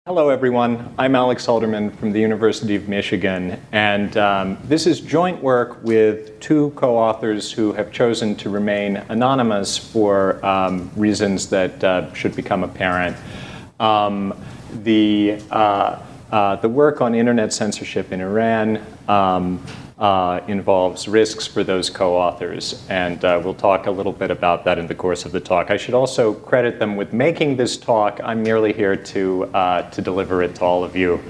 Hello, everyone. I'm Alex Halderman from the University of Michigan, and this is joint work with two co-authors who have chosen to remain anonymous for reasons that should become apparent. The work on internet censorship in Iran involves risks for those co-authors, and we'll talk a little bit about that in the course of the talk. I should also credit them with making this talk. I'm merely here to deliver it to all of you.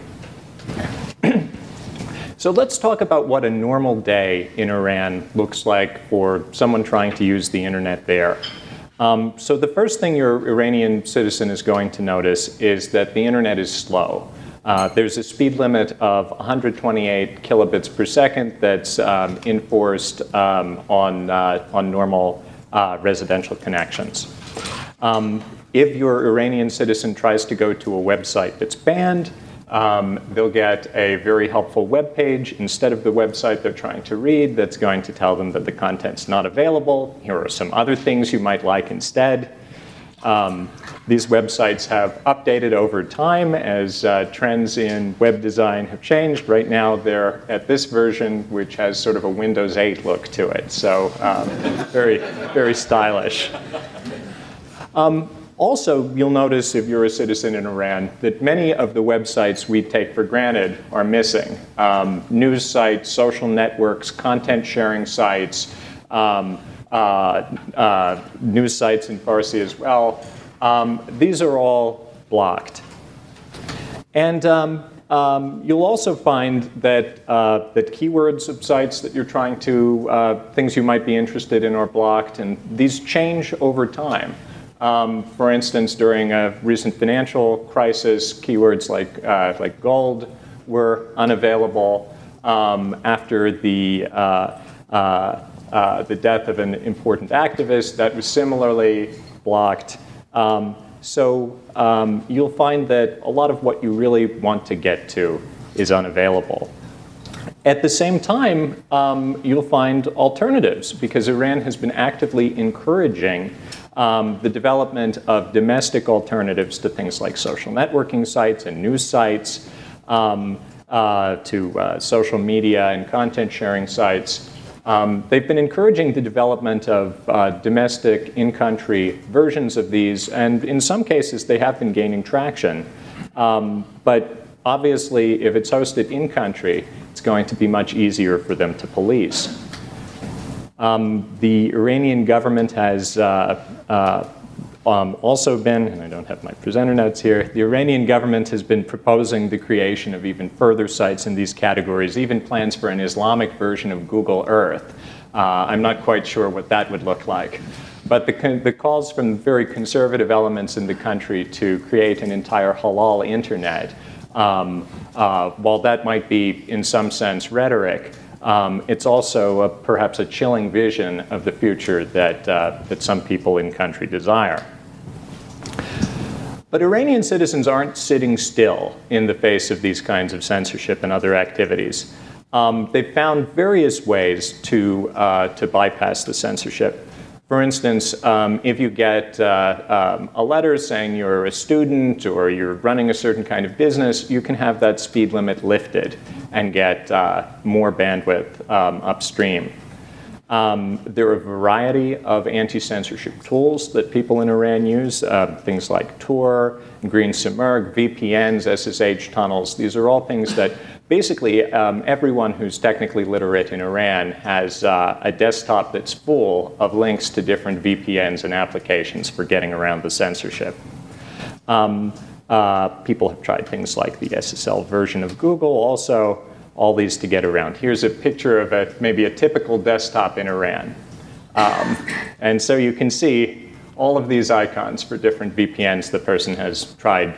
So let's talk about what a normal day in Iran looks like for someone trying to use the internet there. So the first thing your Iranian citizen is going to notice is that the internet is slow. There's a speed limit of 128 kilobits per second that's enforced on normal residential connections. If your Iranian citizen tries to go to a website that's banned, they'll get a very helpful web page instead of the website they're trying to read that's going to tell them that the content's not available. Here are some other things you might like instead. These websites have updated over time as trends in web design have changed. Right now, they're at this version, which has sort of a Windows 8 look to it. So very, very stylish. Also, you'll notice if you're a citizen in Iran that many of the websites we take for granted are missing. News sites, social networks, content sharing sites, news sites in Farsi as well. These are all blocked. And you'll also find that keywords of sites that you're trying to, things you might be interested in are blocked, and these change over time. For instance, during a recent financial crisis, keywords like gold were unavailable. After the death of an important activist, that was similarly blocked. So you'll find that a lot of what you really want to get to is unavailable. At the same time, you'll find alternatives because Iran has been actively encouraging the development of domestic alternatives to things like social networking sites and news sites, to social media and content sharing sites. They've been encouraging the development of domestic, in-country versions of these, and in some cases they have been gaining traction. But obviously, if it's hosted in-country, it's going to be much easier for them to police. The Iranian government has also been, and I don't have my presenter notes here, the Iranian government has been proposing the creation of even further sites in these categories, even plans for an Islamic version of Google Earth. I'm not quite sure what that would look like. But the calls from very conservative elements in the country to create an entire halal internet, while that might be in some sense rhetoric, it's also perhaps a chilling vision of the future that some people in country desire. But Iranian citizens aren't sitting still in the face of these kinds of censorship and other activities. They've found various ways to bypass the censorship. For instance, if you get a letter saying you're a student or you're running a certain kind of business, you can have that speed limit lifted and get more bandwidth upstream. There are a variety of anti-censorship tools that people in Iran use, things like Tor, Green Simurgh, VPNs, SSH tunnels. These are all things that basically everyone who's technically literate in Iran has a desktop that's full of links to different VPNs and applications for getting around the censorship. People have tried things like the SSL version of Google also, all these to get around. Here's a picture of maybe a typical desktop in Iran. And so you can see all of these icons for different VPNs the person has tried.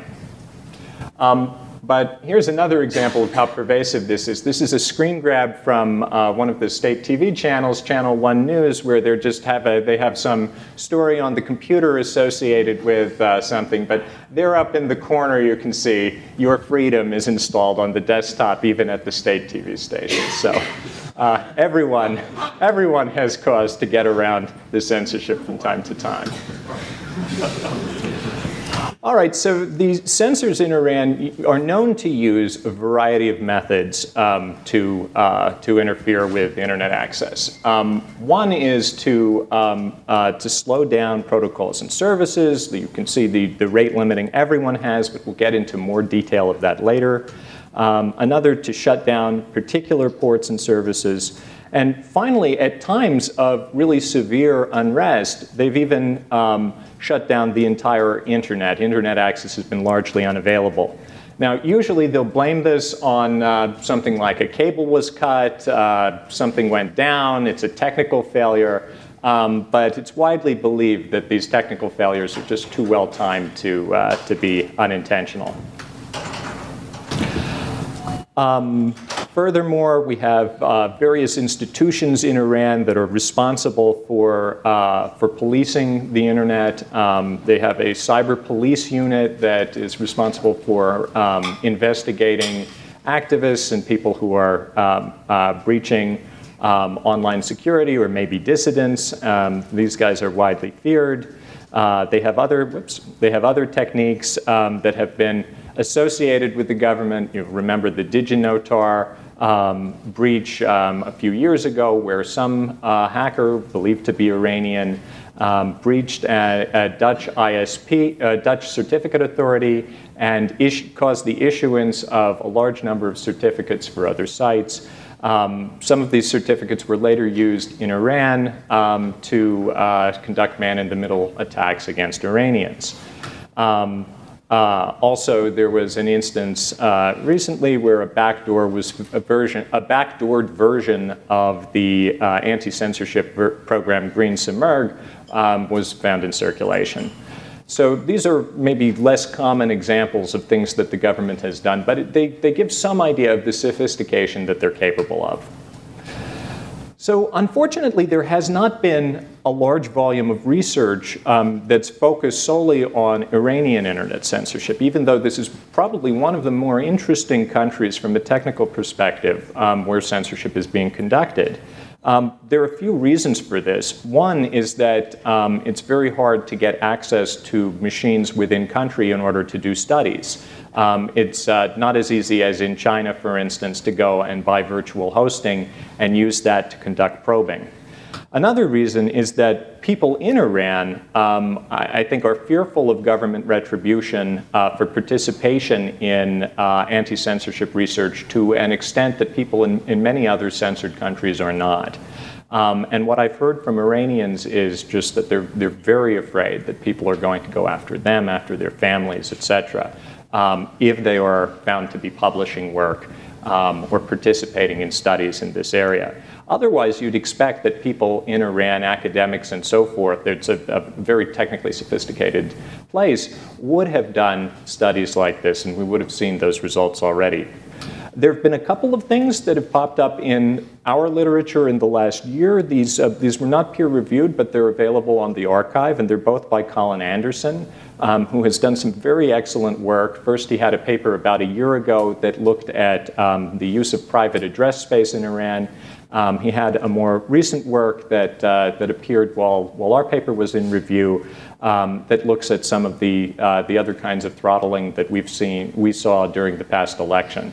But here's another example of how pervasive this is. This is a screen grab from one of the state TV channels, Channel 1 News, where they have some story on the computer associated with something. But there up in the corner, you can see Your Freedom is installed on the desktop, even at the state TV station. So everyone has cause to get around the censorship from time to time. All right, so the censors in Iran are known to use a variety of methods to interfere with internet access. One is to slow down protocols and services. You can see the rate limiting everyone has, but we'll get into more detail of that later. Another to shut down particular ports and services. And finally, at times of really severe unrest, they've even shut down the entire internet. Internet access has been largely unavailable. Now, usually they'll blame this on something like a cable was cut, something went down, it's a technical failure, but it's widely believed that these technical failures are just too well timed to be unintentional. Furthermore, we have various institutions in Iran that are responsible for policing the internet. They have a cyber police unit that is responsible for investigating activists and people who are breaching online security or maybe dissidents. These guys are widely feared. They have other techniques that have been associated with the government. You remember the DigiNotar breach a few years ago, where some hacker believed to be Iranian breached a Dutch ISP, Dutch Certificate Authority, and caused the issuance of a large number of certificates for other sites. Some of these certificates were later used in Iran to conduct man-in-the-middle attacks against Iranians. Also, there was an instance recently where a backdoored version of the anti-censorship program Green Simurgh was found in circulation. So these are maybe less common examples of things that the government has done, but they give some idea of the sophistication that they're capable of. So unfortunately, there has not been a large volume of research that's focused solely on Iranian internet censorship, even though this is probably one of the more interesting countries from a technical perspective where censorship is being conducted. There are a few reasons for this. One is that it's very hard to get access to machines within country in order to do studies. It's not as easy as in China, for instance, to go and buy virtual hosting and use that to conduct probing. Another reason is that people in Iran, I think, are fearful of government retribution for participation in anti-censorship research to an extent that people in many other censored countries are not. And what I've heard from Iranians is just that they're very afraid that people are going to go after them, after their families, etc., if they are found to be publishing work or participating in studies in this area. Otherwise, you'd expect that people in Iran, academics and so forth, it's a very technically sophisticated place, would have done studies like this, and we would have seen those results already. There have been a couple of things that have popped up in our literature in the last year. These were not peer-reviewed, but they're available on the archive, and they're both by Colin Anderson, who has done some very excellent work. First, he had a paper about a year ago that looked at the use of private address space in Iran. He had a more recent work that appeared while our paper was in review that looks at some of the other kinds of throttling that we saw during the past election.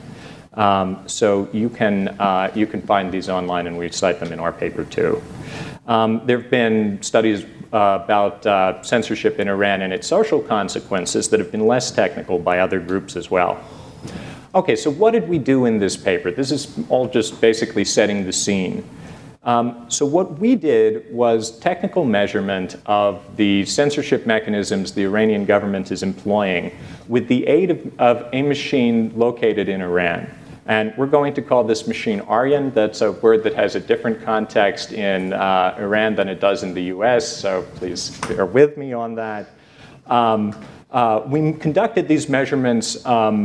So you can find these online, and we cite them in our paper too. There have been studies about censorship in Iran and its social consequences that have been less technical by other groups as well. Okay, so what did we do in this paper? This is all just basically setting the scene. So what we did was technical measurement of the censorship mechanisms the Iranian government is employing with the aid of a machine located in Iran. And we're going to call this machine Aryan. That's a word that has a different context in Iran than it does in the US, so please bear with me on that. We conducted these measurements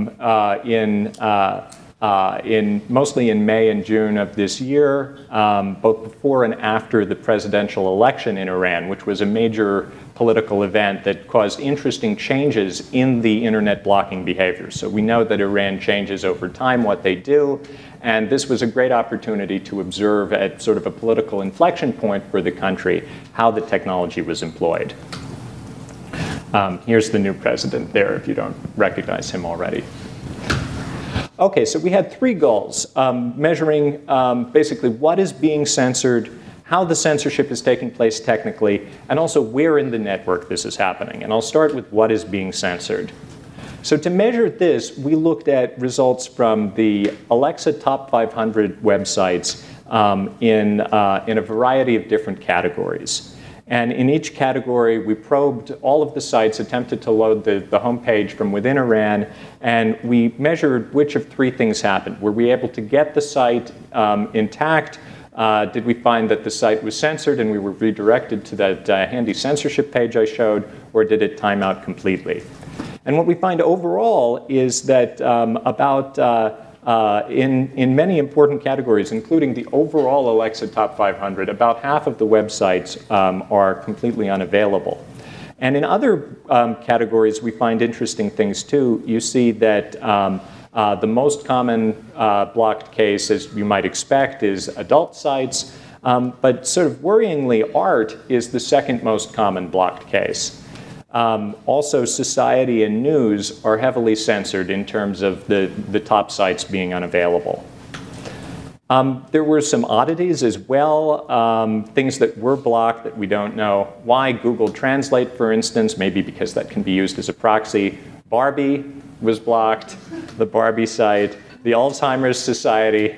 mostly in May and June of this year, both before and after the presidential election in Iran, which was a major political event that caused interesting changes in the internet blocking behavior. So we know that Iran changes over time what they do, and this was a great opportunity to observe at sort of a political inflection point for the country how the technology was employed. Here's the new president there if you don't recognize him already. Okay, so we had three goals, measuring basically what is being censored, how the censorship is taking place technically, and also where in the network this is happening. And I'll start with what is being censored. So to measure this, we looked at results from the Alexa Top 500 websites in a variety of different categories. And in each category, we probed all of the sites, attempted to load the homepage from within Iran, and we measured which of three things happened. Were we able to get the site intact? Did we find that the site was censored and we were redirected to that handy censorship page I showed, or did it time out completely? And what we find overall is that in many important categories, including the overall Alexa Top 500, about half of the websites are completely unavailable. And in other categories, we find interesting things too. You see that the most common blocked case, as you might expect, is adult sites. But sort of worryingly, art is the second most common blocked case. Also, society and news are heavily censored in terms of the top sites being unavailable. There were some oddities as well, things that were blocked that we don't know why. Google Translate, for instance, maybe because that can be used as a proxy. Barbie was blocked, the Barbie site, the Alzheimer's Society,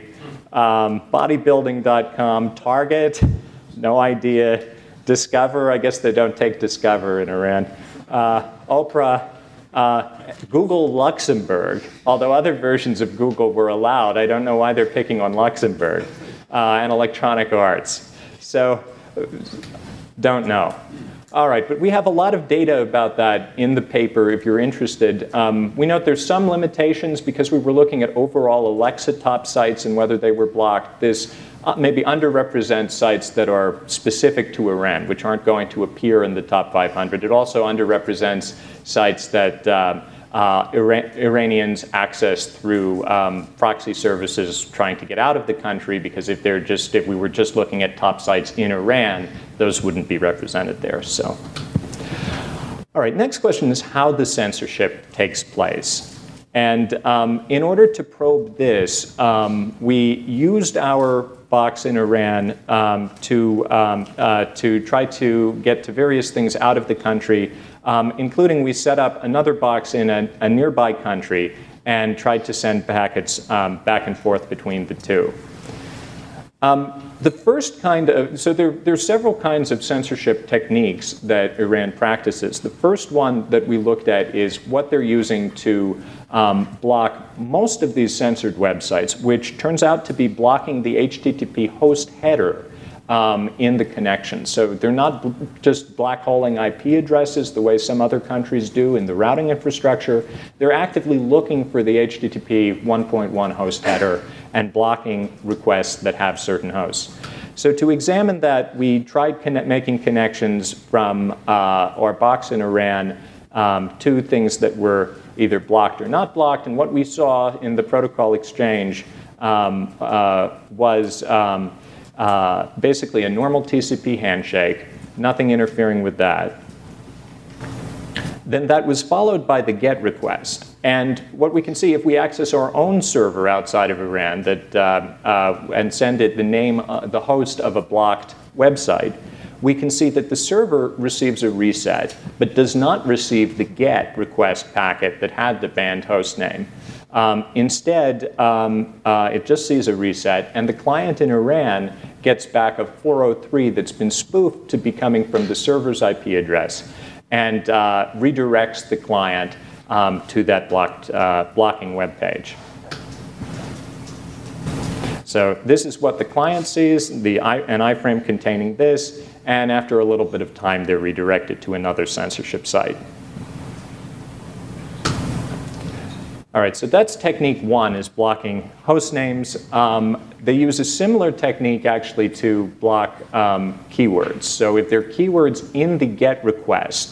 bodybuilding.com, Target, no idea. Discover, I guess they don't take Discover in Iran. Oprah, Google Luxembourg, although other versions of Google were allowed. I don't know why they're picking on Luxembourg, and Electronic Arts. So, don't know. All right, but we have a lot of data about that in the paper if you're interested. We note there's some limitations because we were looking at overall Alexa top sites and whether they were blocked. This maybe underrepresents sites that are specific to Iran, which aren't going to appear in the top 500. It also underrepresents sites that Iranians access through proxy services trying to get out of the country, because if we were just looking at top sites in Iran, those wouldn't be represented there. So, all right, next question is how the censorship takes place. And in order to probe this, we used our box in Iran to try to get to various things out of the country, including we set up another box in a nearby country and tried to send packets back and forth between the two. The first kind of, so there's several kinds of censorship techniques that Iran practices. The first one that we looked at is what they're using to block most of these censored websites, which turns out to be blocking the HTTP host header in the connection. So they're not just black holing IP addresses the way some other countries do in the routing infrastructure. They're actively looking for the HTTP 1.1 host header and blocking requests that have certain hosts. So to examine that, we tried making connections from our box in Iran to things that were either blocked or not blocked. And what we saw in the protocol exchange was basically a normal TCP handshake, nothing interfering with that. Then that was followed by the GET request. And what we can see, if we access our own server outside of Iran and send it the name, the host of a blocked website, we can see that the server receives a reset, but does not receive the GET request packet that had the banned host name. Instead, it just sees a reset, and the client in Iran gets back a 403 that's been spoofed to be coming from the server's IP address, and redirects the client to that blocking web page. So this is what the client sees, an iframe containing this, and after a little bit of time, they're redirected to another censorship site. All right, so that's technique one, is blocking host names. They use a similar technique actually to block keywords. So if there are keywords in the GET request,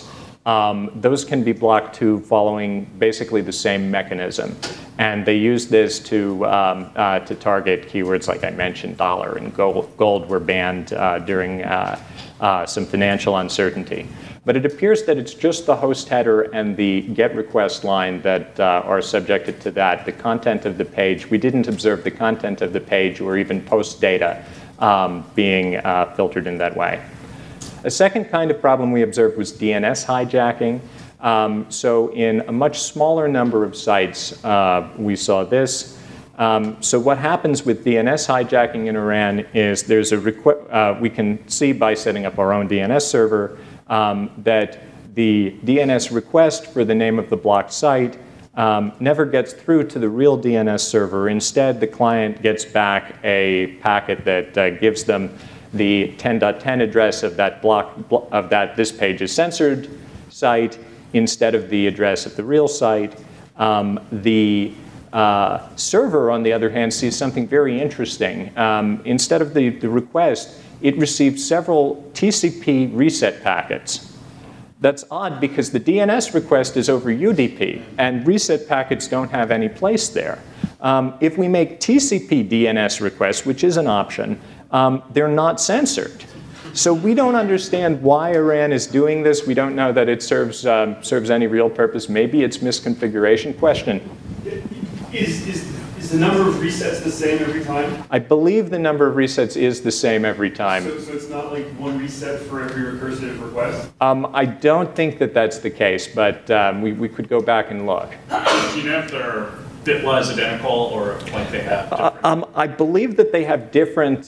those can be blocked too, following basically the same mechanism. And they use this to target keywords like I mentioned, dollar and gold were banned during some financial uncertainty. But it appears that it's just the host header and the GET request line that are subjected to that. The content of the page, we didn't observe the content of the page or even post data being filtered in that way. A second kind of problem we observed was DNS hijacking. So in a much smaller number of sites, we saw this. So what happens with DNS hijacking in Iran is there's a we can see by setting up our own DNS server that the DNS request for the name of the blocked site never gets through to the real DNS server. Instead, the client gets back a packet that gives them the 10.10 address of that this page is censored site instead of the address of the real site. The server, on the other hand, sees something very interesting. Instead of the request, it received several TCP reset packets. That's odd because the DNS request is over UDP, and reset packets don't have any place there. If we make TCP DNS requests, which is an option, they're not censored. So we don't understand why Iran is doing this. We don't know that it serves any real purpose. Maybe it's misconfiguration. Question. Is the number of resets the same every time? I believe the number of resets is the same every time. So it's not like one reset for every recursive request? I don't think that that's the case, but we could go back and look. Do you know if they're bitwise identical or like they have different? I believe that they have different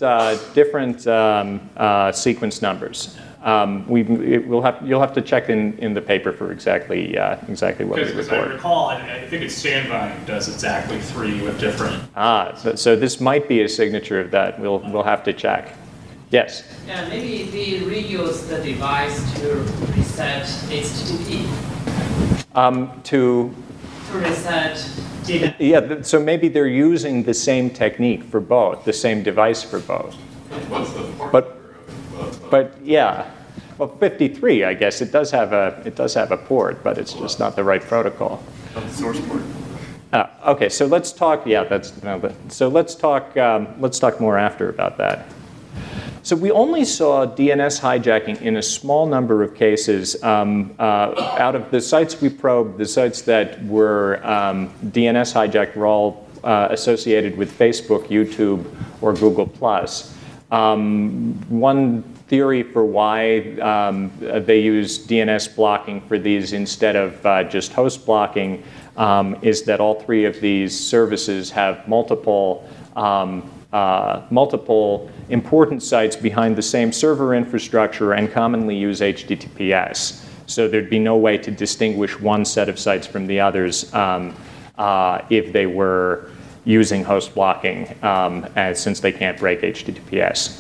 sequence numbers. You'll have to check in the paper for exactly what we report. Because I recall, I think it's Sandvine does exactly 3 with different. So this might be a signature of that. We'll have to check. Yes. Yeah, maybe they reuse the device to reset HTTP. To reset data. Yeah. So maybe they're using the same technique for both, the same device for both. What's the port? But yeah. Well, 53, I guess it does have a port, but it's just not the right protocol. The source port. Okay, so let's talk. Yeah, so let's talk more after about that. So we only saw DNS hijacking in a small number of cases. Out of the sites we probed, the sites that were DNS hijacked were all associated with Facebook, YouTube, or Google+. One theory for why they use DNS blocking for these instead of just host blocking is that all 3 of these services have multiple important sites behind the same server infrastructure and commonly use HTTPS. So there'd be no way to distinguish one set of sites from the others if they were using host blocking, since they can't break HTTPS.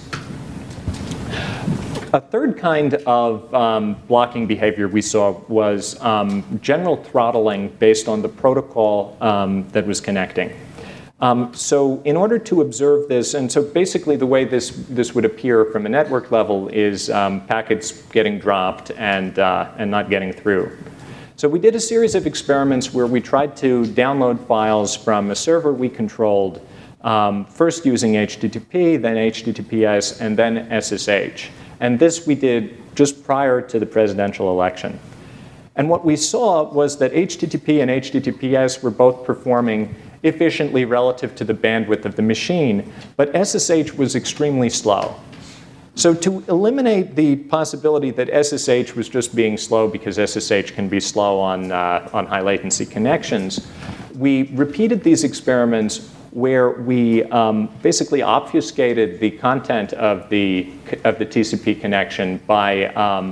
A third kind of blocking behavior we saw was general throttling based on the protocol that was connecting. So in order to observe this, and so basically the way this would appear from a network level is packets getting dropped and not getting through. So we did a series of experiments where we tried to download files from a server we controlled, first using HTTP, then HTTPS, and then SSH. And this we did just prior to the presidential election. And what we saw was that HTTP and HTTPS were both performing efficiently relative to the bandwidth of the machine, but SSH was extremely slow. So to eliminate the possibility that SSH was just being slow because SSH can be slow on high latency connections, we repeated these experiments where we basically obfuscated the content of the TCP connection by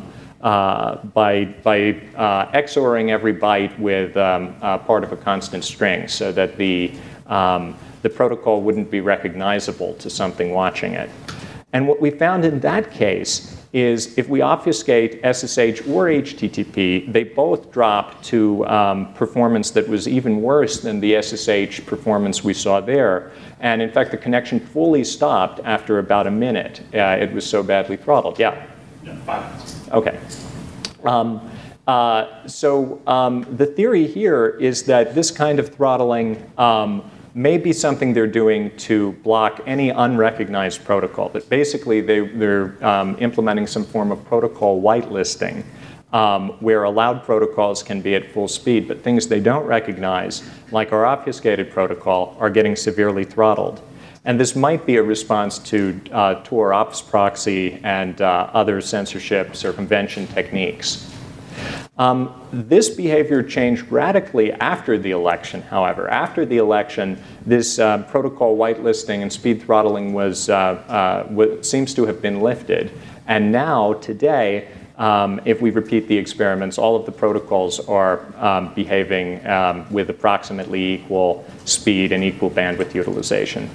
XORing every byte with part of a constant string, so that the protocol wouldn't be recognizable to something watching it. And what we found in that case is if we obfuscate SSH or HTTP, they both drop to performance that was even worse than the SSH performance we saw there. And in fact, the connection fully stopped after about a minute. It was so badly throttled. Yeah? Yeah, 5 minutes. Okay. The theory here is that this kind of throttling may be something they're doing to block any unrecognized protocol. That basically they're implementing some form of protocol whitelisting, where allowed protocols can be at full speed, but things they don't recognize, like our obfuscated protocol, are getting severely throttled. And this might be a response to Tor ops proxy and other censorship circumvention techniques. This behavior changed radically after the election, however. After the election, this protocol whitelisting and speed throttling seems to have been lifted. And now, today, if we repeat the experiments, all of the protocols are behaving with approximately equal speed and equal bandwidth utilization.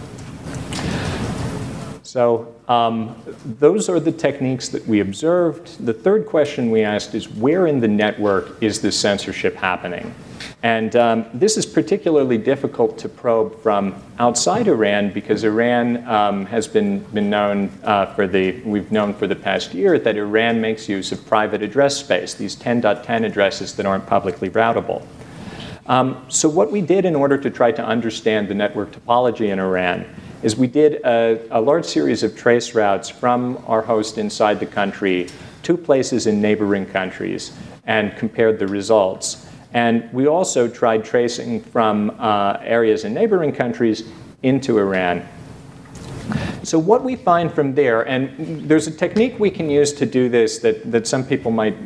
So those are the techniques that we observed. The third question we asked is, where in the network is this censorship happening? And this is particularly difficult to probe from outside Iran, because Iran has been known we've known for the past year that Iran makes use of private address space, these 10.10 addresses that aren't publicly routable. So what we did in order to try to understand the network topology in Iran is we did a large series of trace routes from our host inside the country to places in neighboring countries and compared the results. And we also tried tracing from areas in neighboring countries into Iran. So what we find from there, and there's a technique we can use to do this that some people might,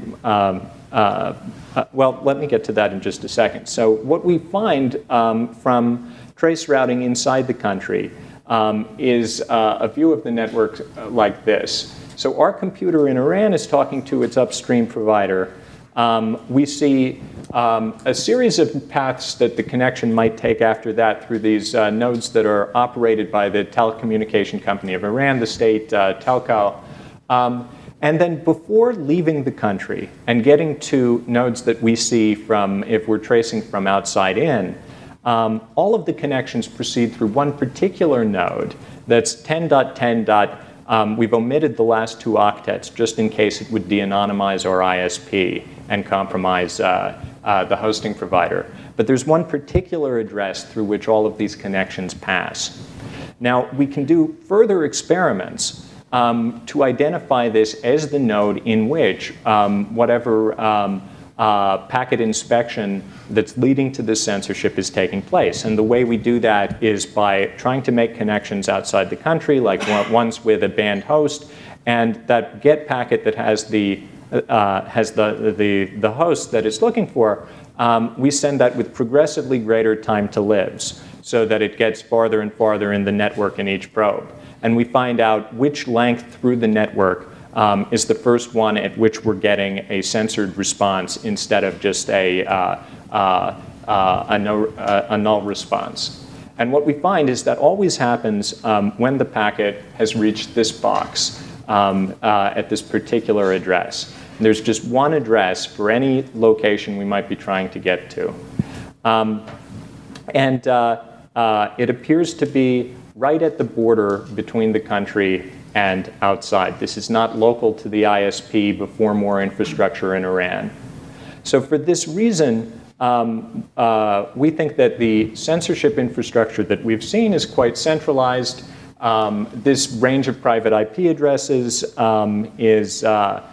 well, let me get to that in just a second. So what we find from trace routing inside the country is a view of the network like this. So our computer in Iran is talking to its upstream provider. We see a series of paths that the connection might take after that through these nodes that are operated by the telecommunication company of Iran, the state telco. And then before leaving the country and getting to nodes that we see from, if we're tracing from outside in, all of the connections proceed through one particular node that's 10.10. We've omitted the last two octets just in case it would de-anonymize our ISP and compromise the hosting provider. But there's one particular address through which all of these connections pass. Now, we can do further experiments to identify this as the node in which whatever packet inspection that's leading to this censorship is taking place. And the way we do that is by trying to make connections outside the country, like ones with a banned host, and that GET packet that has the host that it's looking for, we send that with progressively greater time to lives, so that it gets farther and farther in the network in each probe. And we find out which length through the network is the first one at which we're getting a censored response instead of just a null response. And what we find is that always happens when the packet has reached this box at this particular address. And there's just one address for any location we might be trying to get to. It appears to be right at the border between the country and outside. This is not local to the ISP before more infrastructure in Iran. So for this reason, we think that the censorship infrastructure that we've seen is quite centralized. This range of private IP addresses is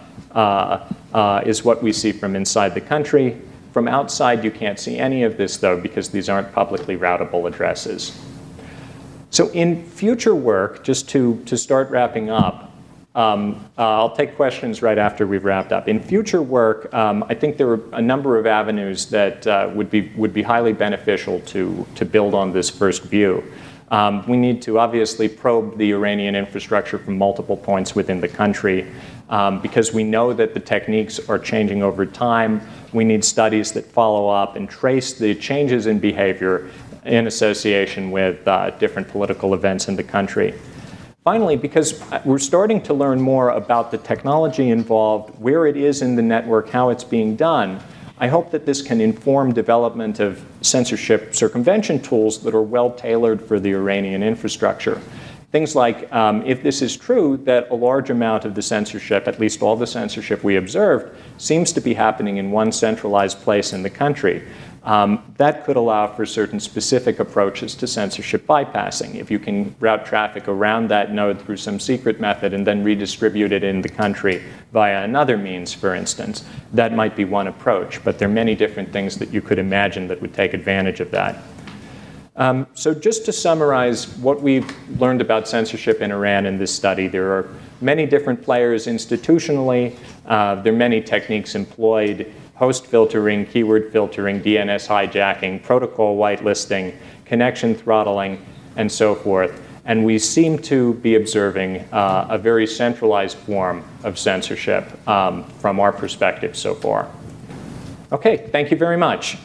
what we see from inside the country. From outside, you can't see any of this, though, because these aren't publicly routable addresses. So in future work, just to start wrapping up, I'll take questions right after we've wrapped up. In future work, I think there are a number of avenues that would be highly beneficial to build on this first view. We need to obviously probe the Iranian infrastructure from multiple points within the country, because we know that the techniques are changing over time. We need studies that follow up and trace the changes in behavior in association with different political events in the country. Finally, because we're starting to learn more about the technology involved, where it is in the network, how it's being done, I hope that this can inform development of censorship circumvention tools that are well tailored for the Iranian infrastructure. things like, if this is true, that a large amount of the censorship, at least all the censorship we observed, seems to be happening in one centralized place in the country. That could allow for certain specific approaches to censorship bypassing. If you can route traffic around that node through some secret method and then redistribute it in the country via another means, for instance, that might be one approach. But there are many different things that you could imagine that would take advantage of that. So just to summarize what we've learned about censorship in Iran in this study, there are many different players institutionally. There are many techniques employed: host filtering, keyword filtering, DNS hijacking, protocol whitelisting, connection throttling, and so forth. And we seem to be observing a very centralized form of censorship from our perspective so far. Okay, thank you very much.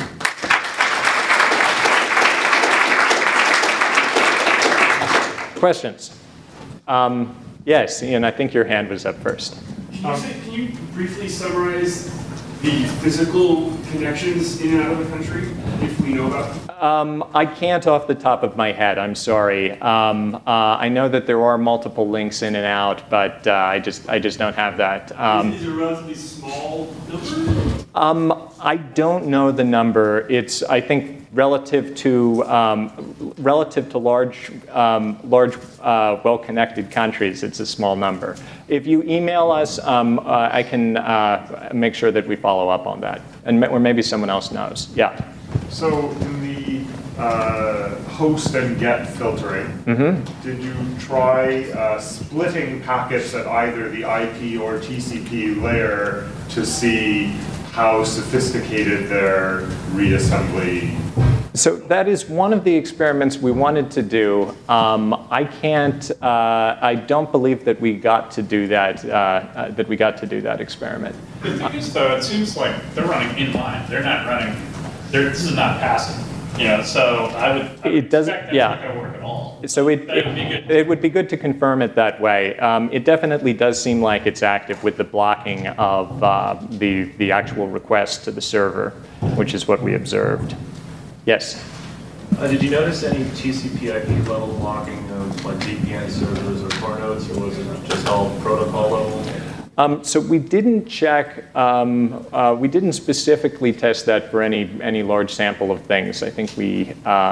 Questions? Yes, Ian, I think your hand was up first. Can you briefly summarize the physical connections in and out of the country, if we know about them? I can't off the top of my head, I'm sorry. I know that there are multiple links in and out, but I just don't have that. Is it a relatively small number? I don't know the number. It's, I think, relative to large, well-connected countries, it's a small number. If you email us, I can make sure that we follow up on that, or maybe someone else knows. Yeah. So in the host and get filtering, did you try splitting packets at either the IP or TCP layer to see how sophisticated their reassembly? So that is one of the experiments we wanted to do. I don't believe that we got to do that. That we got to do that experiment. The thing is, though, it seems like they're running inline. They're not running. This is not passive. So I would expect that's not going to work at all. So it would be good to confirm it that way. It definitely does seem like it's active with the blocking of the actual request to the server, which is what we observed. Yes? Did you notice any TCP/IP level blocking of like VPN servers or core nodes, or was it just all protocol level? So we didn't check. We didn't specifically test that for any large sample of things. I think we.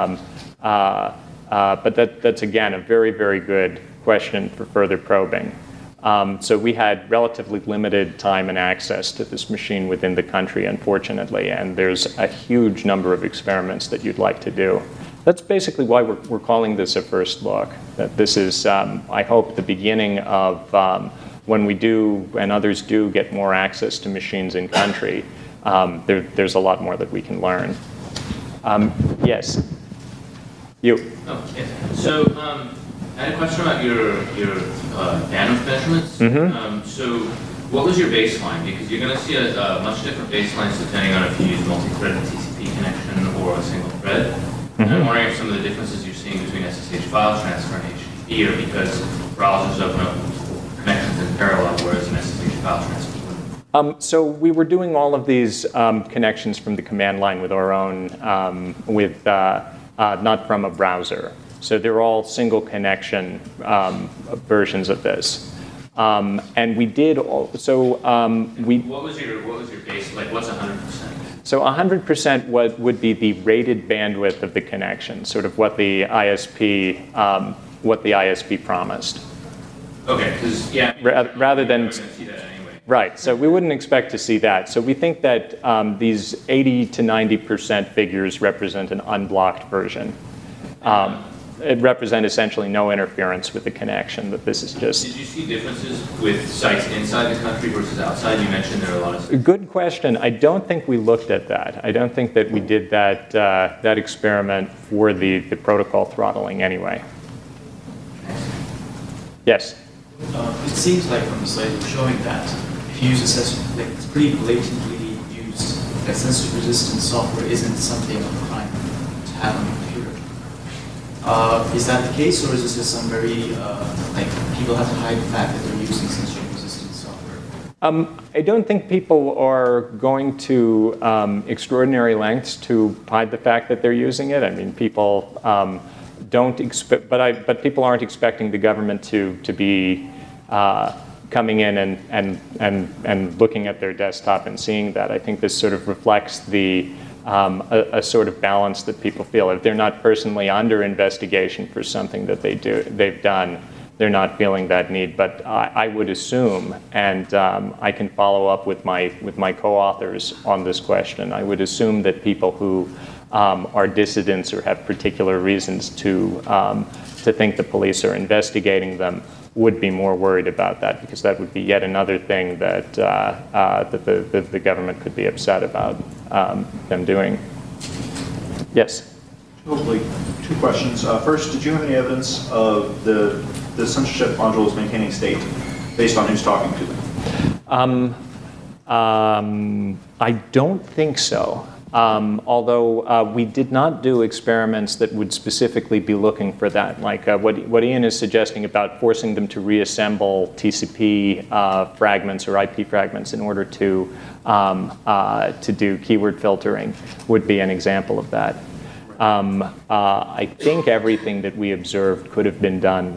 But that's again a very, very good question for further probing. So we had relatively limited time and access to this machine within the country, unfortunately, and there's a huge number of experiments that you'd like to do. That's basically why we're calling this a first look. That this is, I hope, the beginning of when we do and others do get more access to machines in country. There's a lot more that we can learn. Yes. You. Oh, yes. So I had a question about your bandwidth measurements. So what was your baseline? Because you're going to see a much different baselines depending on if you use multi-threaded TCP connection or a single thread. And I'm wondering if some of the differences you're seeing between SSH file transfer and HTTP are because browsers open up connections in parallel, whereas an SSH file transfer wouldn't. So we were doing all of these connections from the command line with our own, not from a browser. So they're all single connection versions of this. And we did What was your base? Like, what's 100%? So 100% would be the rated bandwidth of the connection, sort of what the ISP promised. Okay, because rather than see that anyway. Right. So we wouldn't expect to see that. So we think that these 80 to 90% figures represent an unblocked version. It represents essentially no interference with the connection, that this is just... Did you see differences with sites inside the country versus outside? You mentioned there are a lot of... Good question. I don't think we looked at that. I don't think that we did that experiment for the protocol throttling anyway. Yes? It seems like from the slide you're showing that if you use a censorship, like it's pretty blatantly used, that censorship resistant software isn't something of a crime to have on your computer. Is that the case, or is this just some very, people have to hide the fact that they're using censorship-resistant software? I don't think people are going to extraordinary lengths to hide the fact that they're using it. I mean, people don't expect, but people aren't expecting the government to be coming in and looking at their desktop and seeing that. I think this sort of reflects the a sort of balance that people feel. If they're not personally under investigation for something that they've done, they're not feeling that need. But I would assume, and I can follow up with my co-authors on this question, I would assume that people who are dissidents or have particular reasons to think the police are investigating them would be more worried about that, because that would be yet another thing that the government could be upset about them doing. Yes? Hopefully, 2 questions. First, did you have any evidence of the censorship modules maintaining state based on who's talking to them? I don't think so. Although we did not do experiments that would specifically be looking for that, like what Ian is suggesting about forcing them to reassemble TCP fragments or IP fragments in order to do keyword filtering would be an example of that. I think everything that we observed could have been done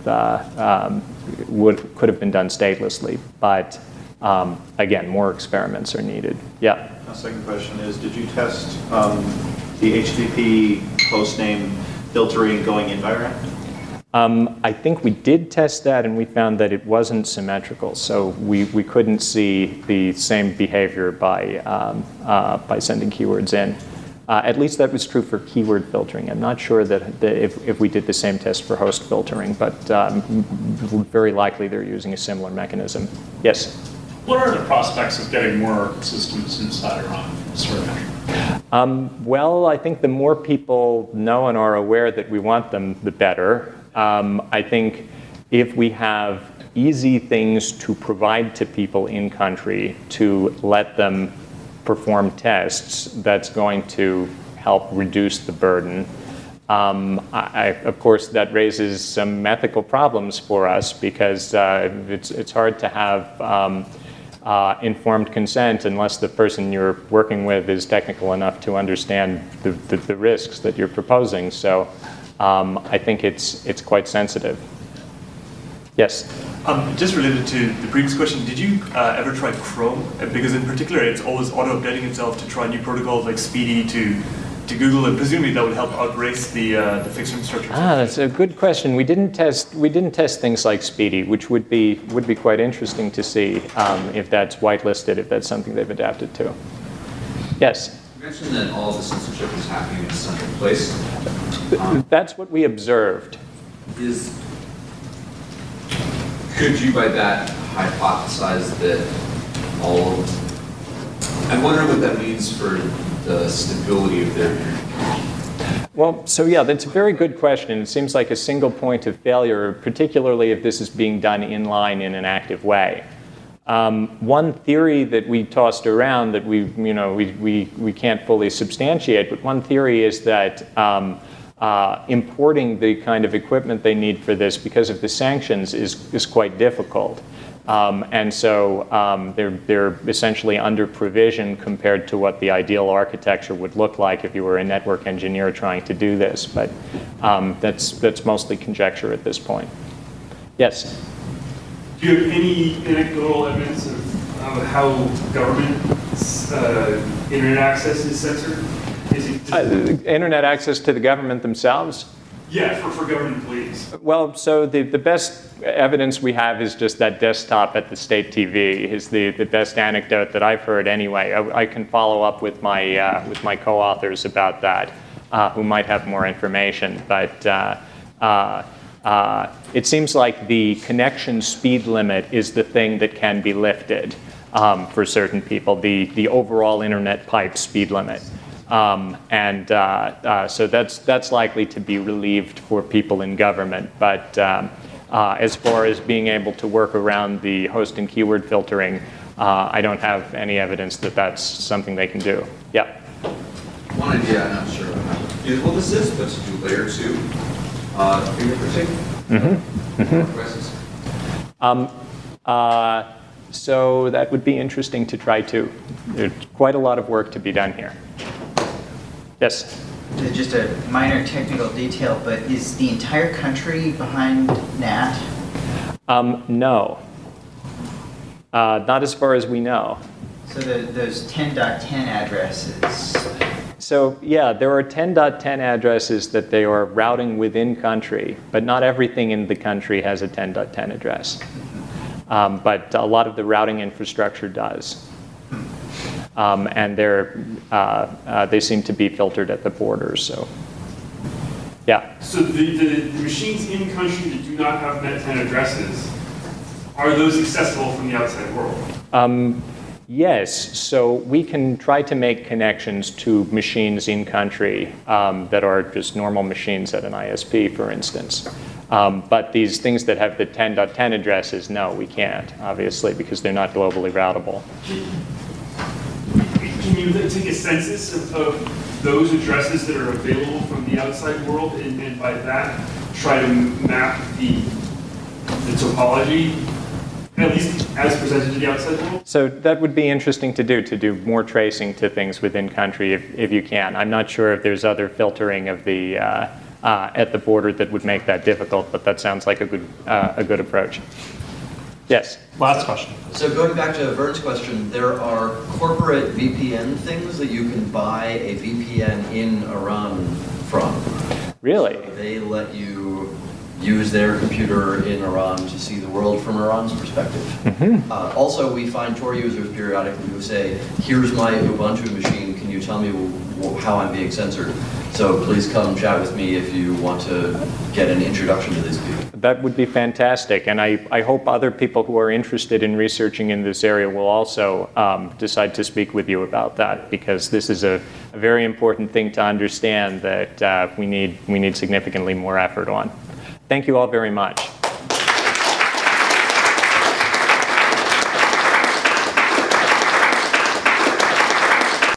could have been done statelessly, but again, more experiments are needed. Yeah. My second question is, did you test the HTTP hostname filtering going in by RAM? I think we did test that, and we found that it wasn't symmetrical, so we couldn't see the same behavior by sending keywords in. At least that was true for keyword filtering. I'm not sure that if we did the same test for host filtering, but very likely they're using a similar mechanism. Yes? What are the prospects of getting more systems inside Iran? Well, I think the more people know and are aware that we want them, the better. I think if we have easy things to provide to people in country to let them perform tests, that's going to help reduce the burden. Of course, that raises some ethical problems for us, because it's hard to have informed consent unless the person you're working with is technical enough to understand the risks that you're proposing. So I think it's quite sensitive. Yes? Just related to the previous question, did you ever try Chrome? Because in particular, it's always auto-updating itself to try new protocols like Speedy to Google, and presumably that would help outrace the fixed infrastructure. That's a good question. We didn't test things like Speedy, which would be quite interesting to see if that's whitelisted, if that's something they've adapted to. Yes? You mentioned that all of the censorship is happening in a central place. That's what we observed. Could you, by that, hypothesize that I wonder what that means for the stability of their communication? Well, so yeah, that's a very good question. It seems like a single point of failure, particularly if this is being done inline in an active way. One theory that we tossed around that we can't fully substantiate, but one theory is that importing the kind of equipment they need for this because of the sanctions is quite difficult. And so they're essentially under provision compared to what the ideal architecture would look like if you were a network engineer trying to do this. But that's mostly conjecture at this point. Yes? Do you have any anecdotal evidence of how government internet access is censored? Internet access to the government themselves? Yeah, for government employees. Well, so the best evidence we have is just that desktop at the state TV is the best anecdote that I've heard anyway. I can follow up with my co-authors about that, who might have more information. But it seems like the connection speed limit is the thing that can be lifted for certain people, the overall internet pipe speed limit. So that's likely to be relieved for people in government. But as far as being able to work around the host and keyword filtering, I don't have any evidence that that's something they can do. Yeah? One idea, I'm not sure how feasible this is, but to do layer 2 fingerprinting. So that would be interesting to try too. There's quite a lot of work to be done here. Yes? just a minor technical detail, but is the entire country behind NAT? No. Not as far as we know. So those 10.10 addresses. So yeah, there are 10.10 addresses that they are routing within country, but not everything in the country has a 10.10 address. But a lot of the routing infrastructure does. And they seem to be filtered at the borders. So, yeah. So the machines in country that do not have net10 addresses, are those accessible from the outside world? Yes. So we can try to make connections to machines in country that are just normal machines at an ISP, for instance. But these things that have the 10.10 addresses, no, we can't, obviously, because they're not globally routable. Can you take a census of those addresses that are available from the outside world, and by that try to map the topology, at least as presented to the outside world? So that would be interesting to do more tracing to things within country if you can. I'm not sure if there's other filtering of the at the border that would make that difficult, but that sounds like a good approach. Yes. Last question. So going back to Vern's question, there are corporate VPN things that you can buy a VPN in Iran from. Really? So they let you use their computer in Iran to see the world from Iran's perspective. Mm-hmm. Also, we find Tor users periodically who say, here's my Ubuntu machine, can you tell me how I'm being censored? So please come chat with me if you want to get an introduction to these people. That would be fantastic, and I hope other people who are interested in researching in this area will also decide to speak with you about that, because this is a very important thing to understand that we need significantly more effort on. Thank you all very much.